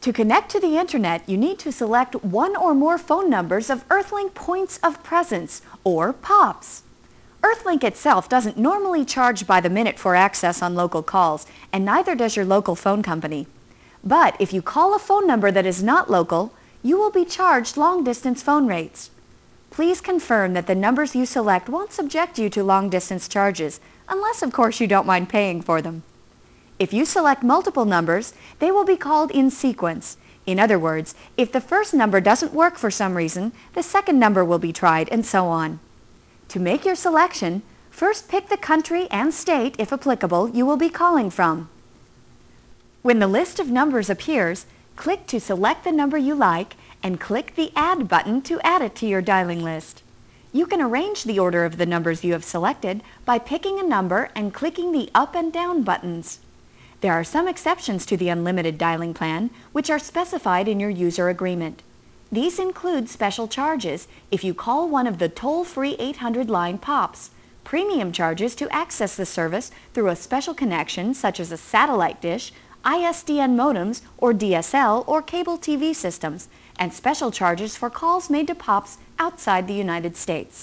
To connect to the internet, you need to select one or more phone numbers of Earthlink Points of Presence, or POPs. Earthlink itself doesn't normally charge by the minute for access on local calls, and neither does your local phone company. But if you call a phone number that is not local, you will be charged long-distance phone rates. Please confirm that the numbers you select won't subject you to long-distance charges, unless of course you don't mind paying for them. If you select multiple numbers, they will be called in sequence. In other words, if the first number doesn't work for some reason, the second number will be tried, and so on. To make your selection, first pick the country and state, if applicable, you will be calling from. When the list of numbers appears, click to select the number you like and click the Add button to add it to your dialing list. You can arrange the order of the numbers you have selected by picking a number and clicking the up and down buttons. There are some exceptions to the unlimited dialing plan, which are specified in your user agreement. These include special charges if you call one of the toll-free 800 line POPs, premium charges to access the service through a special connection such as a satellite dish, ISDN modems, or DSL or cable TV systems, and special charges for calls made to POPs outside the United States.